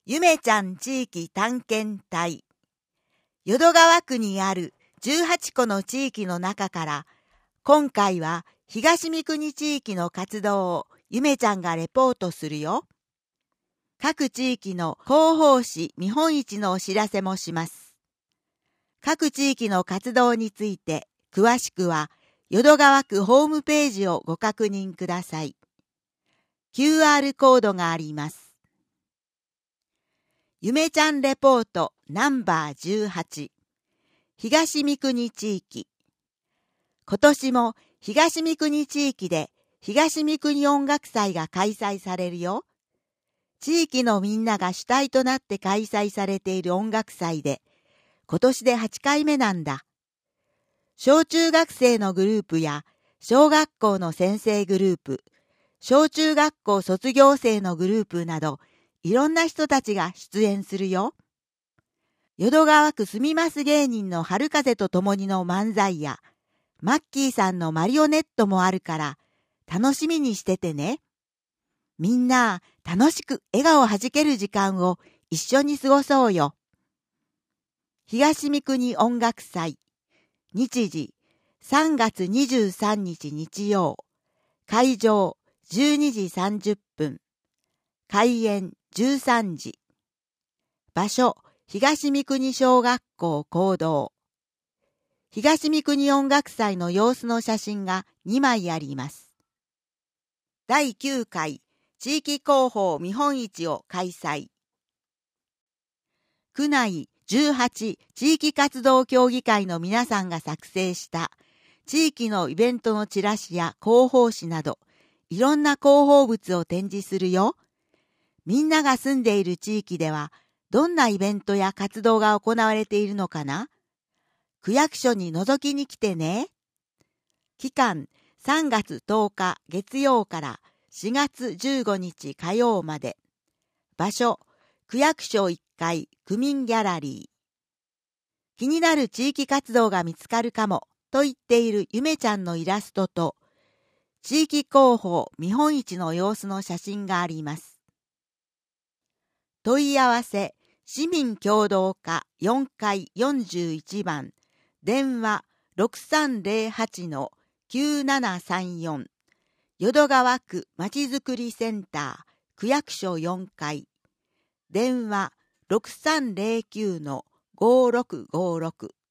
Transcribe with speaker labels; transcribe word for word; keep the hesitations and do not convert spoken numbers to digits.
Speaker 1: ゆめちゃん地域探検隊。淀川区にあるじゅうはちこの地域の中から、今回は東三国地域の活動をゆめちゃんがレポートするよ。各地域の広報誌見本市のお知らせもします。各地域の活動について詳しくは淀川区ホームページをご確認ください。キューアール コードがあります。ゆめちゃんレポートナンバーじゅうはち、東三国地域。今年も東三国地域で東三国音楽祭が開催されるよ。地域のみんなが主体となって開催されている音楽祭で、今年ではちかいめなんだ。小中学生のグループや小学校の先生グループ、小中学校卒業生のグループなど、いろんな人たちが出演するよ。淀川区住みます芸人の春風と共にの漫才や、マッキーさんのマリオネットもあるから、楽しみにしててね。みんな楽しく笑顔をはじける時間を一緒に過ごそうよ。東三国音楽祭。日時さんがつにじゅうさんにち日曜。会場じゅうにじさんじゅっぷん。開演じゅうさんじ。場所東三国小学校講堂。東三国音楽祭の様子の写真がにまいあります。だいきゅうかい地域広報見本市を開催。区内じゅうはち地域活動協議会の皆さんが作成した地域のイベントのチラシや広報誌など、いろんな広報物を展示するよ。みんなが住んでいる地域では、どんなイベントや活動が行われているのかな？区役所に覗きに来てね。期間さんがつとおか月曜からしがつじゅうごにち火曜まで。場所、区役所いっかい区民ギャラリー。気になる地域活動が見つかるかもと言っているゆめちゃんのイラストと、地域広報見本市の様子の写真があります。問い合わせ、市民協働課よんかいよんじゅういちばん、電話 ろくさんぜろはちのきゅうななさんよん、淀川区まちづくりセンター区役所よんかい、電話 ろくさんぜろきゅうのごろくごろく。